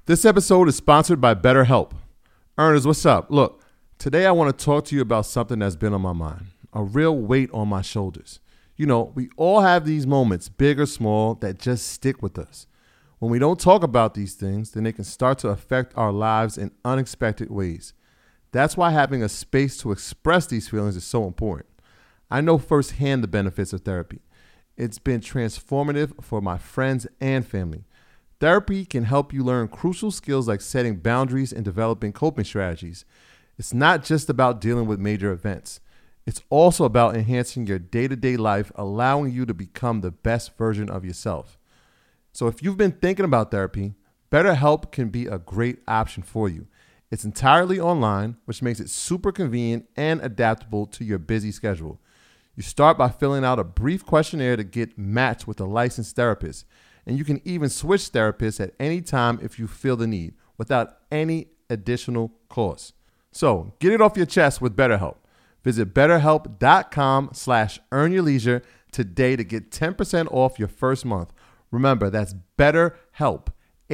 This episode is sponsored by BetterHelp. Earners, what's up? Look, today I want to talk to you about something that's been on my mind, a real weight on my shoulders. You know, we all have these moments, big or small, that just stick with us. When we don't talk about these things, then they can start to affect our lives in unexpected ways. That's why having a space to express these feelings is so important. I know firsthand the benefits of therapy. It's been transformative for my friends and family. Therapy can help you learn crucial skills like setting boundaries and developing coping strategies. It's not just about dealing with major events. It's also about enhancing your day-to-day life, allowing you to become the best version of yourself. So if you've been thinking about therapy, BetterHelp can be a great option for you. It's entirely online, which makes it super convenient and adaptable to your busy schedule. You start by filling out a brief questionnaire to get matched with a licensed therapist. And you can even switch therapists at any time if you feel the need, without any additional cost. So get it off your chest with BetterHelp. Visit betterhelp.com/earnyourleisure today to get 10% off your first month. Remember, that's BetterHelp,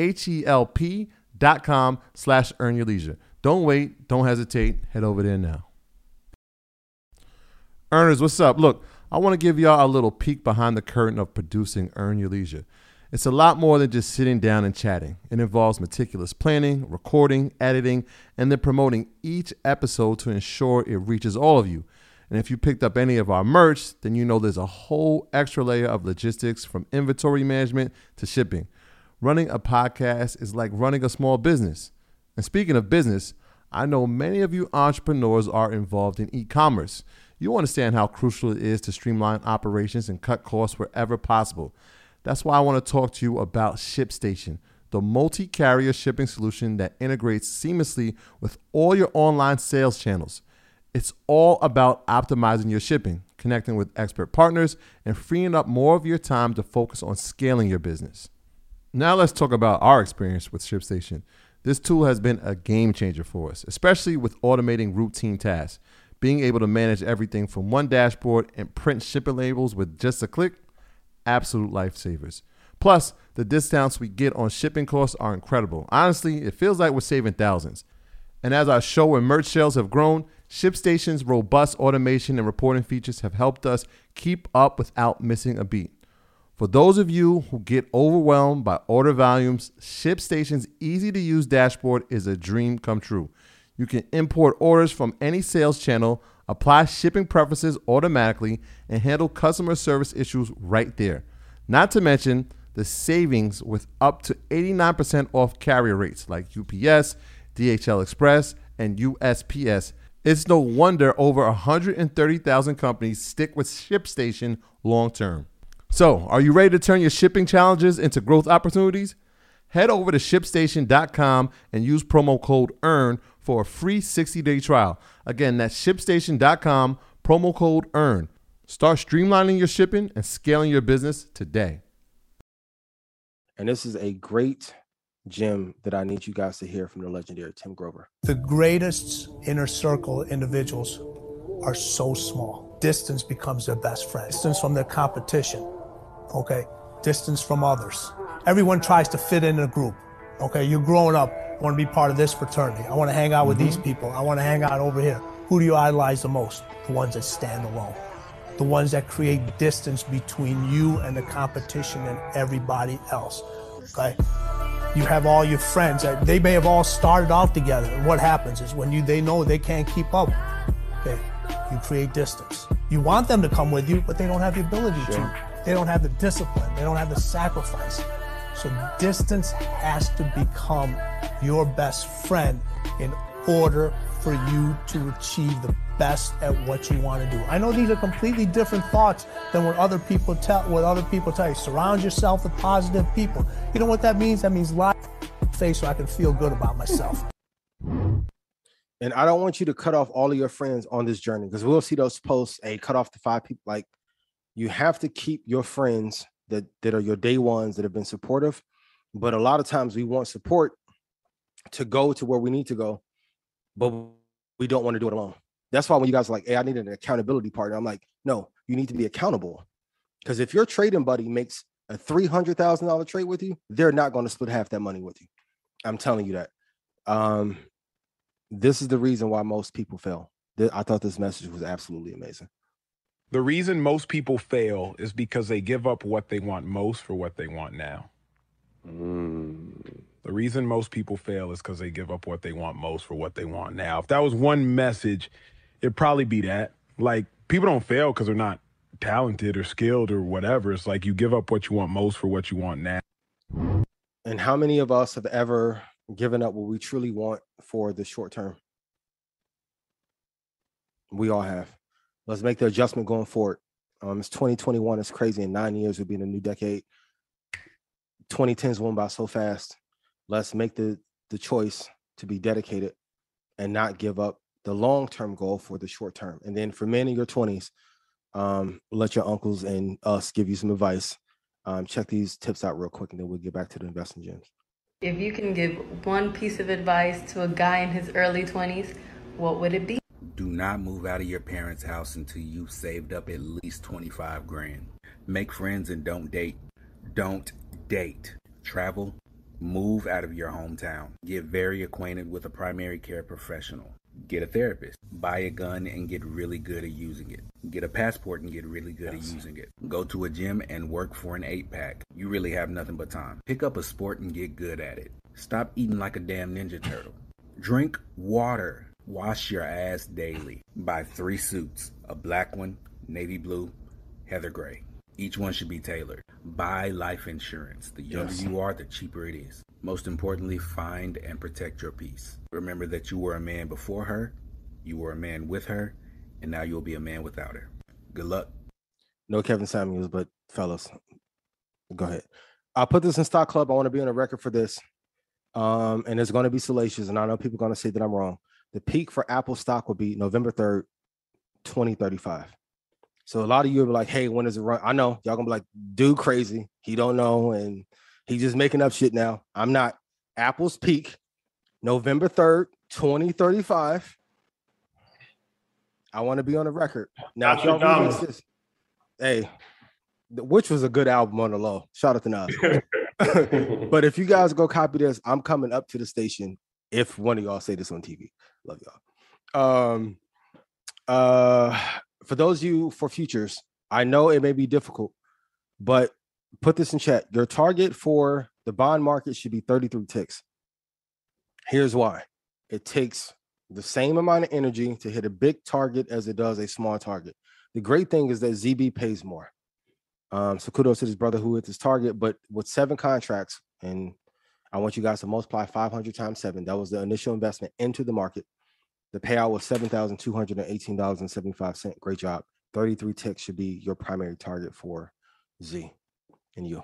HELP.com/earnyourleisure. Don't wait, don't hesitate, head over there now. Earners, what's up? Look, I want to give y'all a little peek behind the curtain of producing Earn Your Leisure. It's a lot more than just sitting down and chatting. It involves meticulous planning, recording, editing, and then promoting each episode to ensure it reaches all of you. And if you picked up any of our merch, then you know there's a whole extra layer of logistics, from inventory management to shipping. Running a podcast is like running a small business. And speaking of business, I know many of you entrepreneurs are involved in e-commerce. You understand how crucial it is to streamline operations and cut costs wherever possible. That's why I want to talk to you about ShipStation, the multi-carrier shipping solution that integrates seamlessly with all your online sales channels. It's all about optimizing your shipping, connecting with expert partners, and freeing up more of your time to focus on scaling your business. Now let's talk about our experience with ShipStation. This tool has been a game changer for us, especially with automating routine tasks. Being able to manage everything from one dashboard and print shipping labels with just a click, absolute lifesavers. Plus, the discounts we get on shipping costs are incredible. Honestly, it feels like we're saving thousands. And as our show and merch sales have grown, ShipStation's robust automation and reporting features have helped us keep up without missing a beat. For those of you who get overwhelmed by order volumes, ShipStation's easy-to-use dashboard is a dream come true. You can import orders from any sales channel, apply shipping preferences automatically, and handle customer service issues right there. Not to mention the savings with up to 89% off carrier rates like UPS, DHL Express, and USPS. It's no wonder over 130,000 companies stick with ShipStation long term. So, are you ready to turn your shipping challenges into growth opportunities? Head over to ShipStation.com and use promo code EARN for a free 60-day trial. Again, that's ShipStation.com, promo code EARN. Start streamlining your shipping and scaling your business today. And this is a great gem that I need you guys to hear from the legendary Tim Grover. The greatest inner circle individuals are so small. Distance becomes their best friend. Distance from their competition, okay? Distance from others. Everyone tries to fit in a group, okay? You're growing up, I want to be part of this fraternity. I want to hang out with these people. I want to hang out over here. Who do you idolize the most? The ones that stand alone. The ones that create distance between you and the competition and everybody else, okay? You have all your friends that they may have all started off together. And what happens is when they know they can't keep up, okay, you create distance. You want them to come with you, but they don't have the ability to. They don't have the discipline. They don't have the sacrifice. So distance has to become your best friend in order for you to achieve the best at what you want to do. I know these are completely different thoughts than what other people tell you. Surround yourself with positive people. You know what that means? That means lie face so I can feel good about myself. And I don't want you to cut off all of your friends on this journey, because we'll see those posts, hey, cut off the 5 people. Like, you have to keep your friends that are your day ones that have been supportive. But a lot of times we want support to go to where we need to go, but we don't want to do it alone. That's why when you guys are like, hey, I need an accountability partner, I'm like, no, you need to be accountable. Because if your trading buddy makes a $300,000 trade with you, they're not going to split half that money with you. I'm telling you that. This is the reason why most people fail. I thought this message was absolutely amazing. The reason most people fail is because they give up what they want most for what they want now. The reason most people fail is because they give up what they want most for what they want now. If that was one message, it'd probably be that. Like, people don't fail because they're not talented or skilled or whatever. It's like you give up what you want most for what you want now. And how many of us have ever given up what we truly want for the short term? We all have. Let's make the adjustment going forward. It's 2021. It's crazy. In 9 years, we'll be in a new decade. 2010s went by so fast. Let's make the choice to be dedicated and not give up the long-term goal for the short term. And then for men in your 20s, let your uncles and us give you some advice. Check these tips out real quick, and then we'll get back to the investing gems. If you can give one piece of advice to a guy in his early 20s, what would it be? Do not move out of your parents' house until you've saved up at least 25 grand. Make friends and don't date. Don't date. Travel. Move out of your hometown. Get very acquainted with a primary care professional. Get a therapist. Buy a gun and get really good at using it. Get a passport and get really good at using it. Go to a gym and work for an 8-pack. You really have nothing but time. Pick up a sport and get good at it. Stop eating like a damn Ninja Turtle. Drink water. Wash your ass daily. Buy 3 suits. A black one, navy blue, heather gray. Each one should be tailored. Buy life insurance. The younger you are, the cheaper it is. Most importantly, find and protect your peace. Remember that you were a man before her, you were a man with her, and now you'll be a man without her. Good luck. No Kevin Samuels, but fellas, go ahead. I'll put this in Stock Club. I want to be on a record for this. And it's going to be salacious, and I know people are going to say that I'm wrong. The peak for Apple stock will be November 3rd, 2035. So a lot of you will be like, hey, when does it run? I know y'all gonna be like, dude, crazy. He don't know, and he just making up shit now. I'm not. Apple's peak, November 3rd, 2035. I want to be on the record. Now, if y'all remix this, hey, which was a good album on the low. Shout out to Nas. But if you guys go copy this, I'm coming up to the station if one of y'all say this on TV. Love y'all. For those of you for futures, I know it may be difficult, but put this in chat. Your target for the bond market should be 33 ticks. Here's why. It takes the same amount of energy to hit a big target as it does a small target. The great thing is that ZB pays more. So kudos to this brother who hit his target, but with 7 contracts, and I want you guys to multiply 500 times 7. That was the initial investment into the market. The payout was $7,218.75. Great job. 33 ticks should be your primary target for Z and you.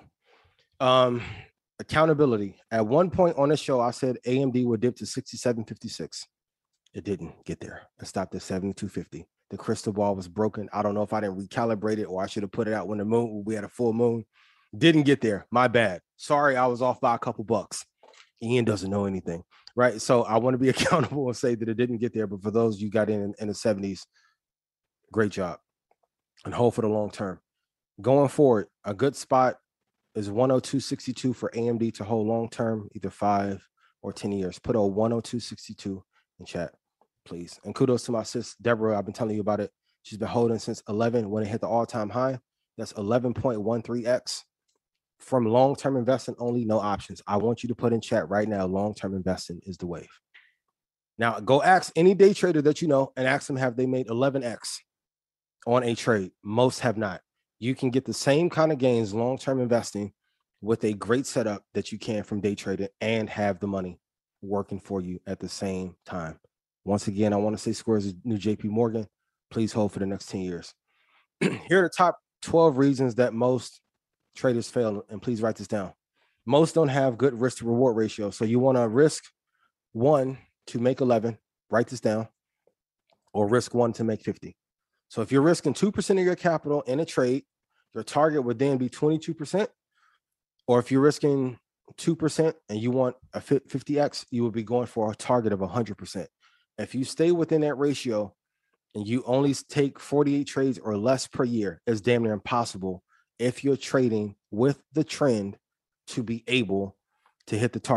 Accountability. At one point on the show, I said AMD would dip to 67.56. It didn't get there. It stopped at 72.50. The crystal ball was broken. I don't know if I didn't recalibrate it or I should have put it out when we had a full moon. Didn't get there. My bad. Sorry, I was off by a couple bucks. Ian doesn't know anything, right? So I want to be accountable and say that it didn't get there. But for those you got in the 70s, great job. And hold for the long term. Going forward, a good spot is 102.62 for AMD to hold long term, either 5 or 10 years. Put a 102.62 in chat, please. And kudos to my sis, Deborah. I've been telling you about it. She's been holding since 11 when it hit the all-time high. That's 11.13x. From long-term investing only, no options. I want you to put in chat right now, long-term investing is the wave. Now, go ask any day trader that you know and ask them, have they made 11x on a trade? Most have not. You can get the same kind of gains long-term investing with a great setup that you can from day trading and have the money working for you at the same time. Once again, I want to say Square is new JP Morgan. Please hold for the next 10 years. Here are the top 12 reasons that most traders fail, and please write this down. Most don't have good risk to reward ratio. So you want to risk 1 to make 11, write this down, or risk 1 to make 50. So if you're risking 2% of your capital in a trade, your target would then be 22%. Or if you're risking 2% and you want a 50x, you would be going for a target of 100%. If you stay within that ratio and you only take 48 trades or less per year, it's damn near impossible if you're trading with the trend to be able to hit the target.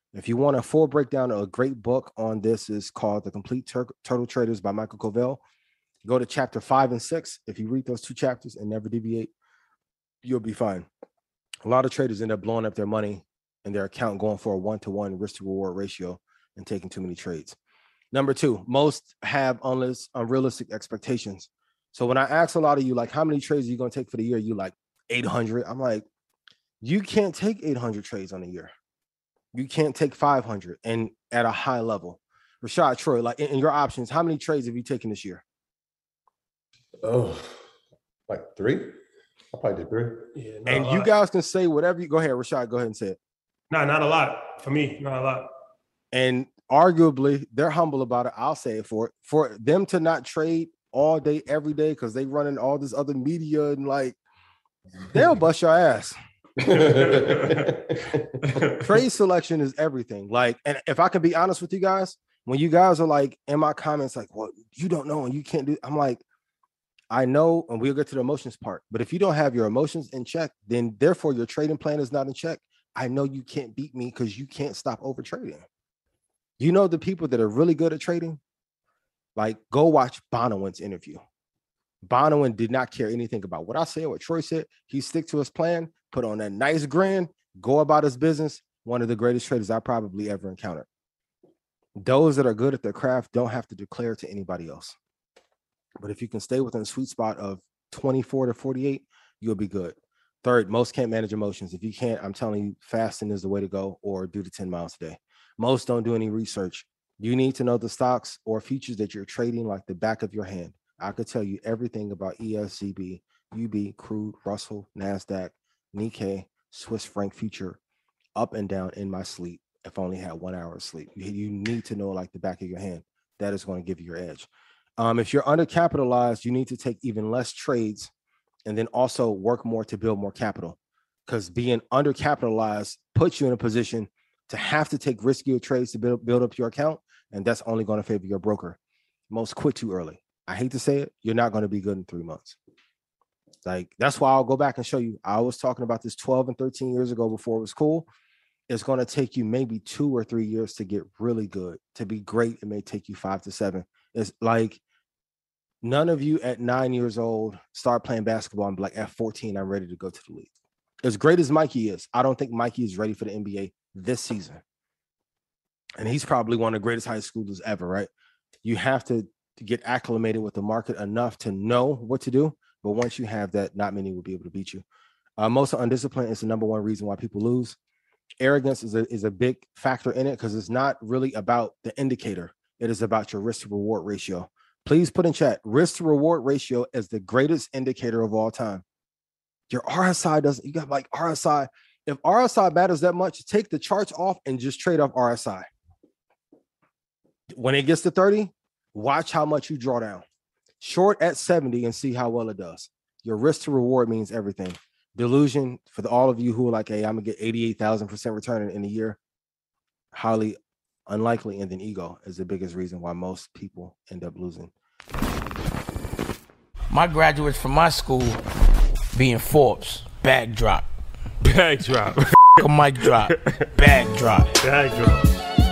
If you want a full breakdown, a great book on this is called The Complete Turtle Traders by Michael Covell. Go to chapter 5 and 6. If you read those 2 chapters and never deviate, you'll be fine. A lot of traders end up blowing up their money and their account going for a 1-to-1 risk to reward ratio and taking too many trades. Number 2, most have unrealistic expectations. So when I ask a lot of you, like, how many trades are you going to take for the year? You like 800. I'm like, you can't take 800 trades on a year. You can't take 500 and at a high level. Rashad, Troy, like in your options, how many trades have you taken this year? Oh, like 3. I probably did 3. Yeah, and you guys can say whatever you go ahead. Rashad, go ahead and say it. No, not a lot for me. Not a lot. And arguably, they're humble about it. I'll say it for them to not trade all day, every day, because they running all this other media and like they'll bust your ass. Trade selection is everything. Like, and if I can be honest with you guys, when you guys are like in my comments, like, well, you don't know and you can't do, I'm like, I know, and we'll get to the emotions part, but if you don't have your emotions in check, then therefore your trading plan is not in check. I know you can't beat me because you can't stop over trading. You know, the people that are really good at trading, like, go watch Bonawyn's interview. Bonawyn did not care anything about what I said, what Troy said. He stick to his plan, put on that nice grin, go about his business. One of the greatest traders I probably ever encountered. Those that are good at their craft don't have to declare to anybody else. But if you can stay within the sweet spot of 24 to 48, you'll be good. Third, most can't manage emotions. If you can't, I'm telling you, fasting is the way to go, or do the 10 miles a day. Most don't do any research. You need to know the stocks or futures that you're trading like the back of your hand. I could tell you everything about ESCB, UB, crude, Russell, NASDAQ, Nikkei, Swiss franc future, up and down in my sleep. If I only had 1 hour of sleep, you need to know like the back of your hand. That is going to give you your edge. If you're undercapitalized, you need to take even less trades and then also work more to build more capital, because being undercapitalized puts you in a position to have to take riskier trades to build up your account. And that's only going to favor your broker. Most quit too early. I hate to say it. You're not going to be good in 3 months. Like, that's why I'll go back and show you. I was talking about this 12 and 13 years ago before it was cool. It's going to take you maybe 2 or 3 years to get really good. To be great, it may take you 5 to 7. It's like, none of you at 9 years old start playing basketball and be like, at 14, I'm ready to go to the league. As great as Mikey is, I don't think Mikey is ready for the NBA this season. And he's probably one of the greatest high schoolers ever, right? You have to get acclimated with the market enough to know what to do. But once you have that, not many will be able to beat you. Most undisciplined is the number one reason why people lose. Arrogance is a big factor in it, because it's not really about the indicator. It is about your risk to reward ratio. Please put in chat, risk to reward ratio is the greatest indicator of all time. Your RSI doesn't, you got like RSI. If RSI matters that much, take the charts off and just trade off RSI. When it gets to 30, watch how much you draw down. Short at 70 and see how well it does. Your risk to reward means everything. Delusion, for all of you who are like, hey, I'm going to get 88,000% return in a year, highly unlikely. And then ego is the biggest reason why most people end up losing. My graduates from my school being Forbes, bag drop. Bag drop. A mic drop. Bag drop. Bag drop.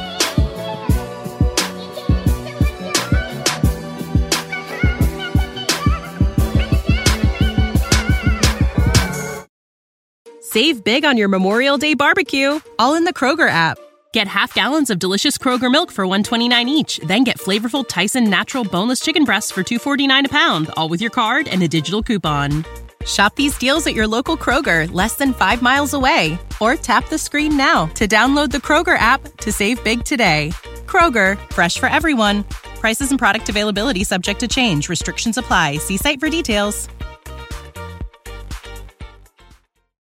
Save big on your Memorial Day barbecue, all in the Kroger app. Get half gallons of delicious Kroger milk for $1.29 each. Then get flavorful Tyson natural boneless chicken breasts for $2.49 a pound, all with your card and a digital coupon. Shop these deals at your local Kroger, less than 5 miles away. Or tap the screen now to download the Kroger app to save big today. Kroger, fresh for everyone. Prices and product availability subject to change. Restrictions apply. See site for details.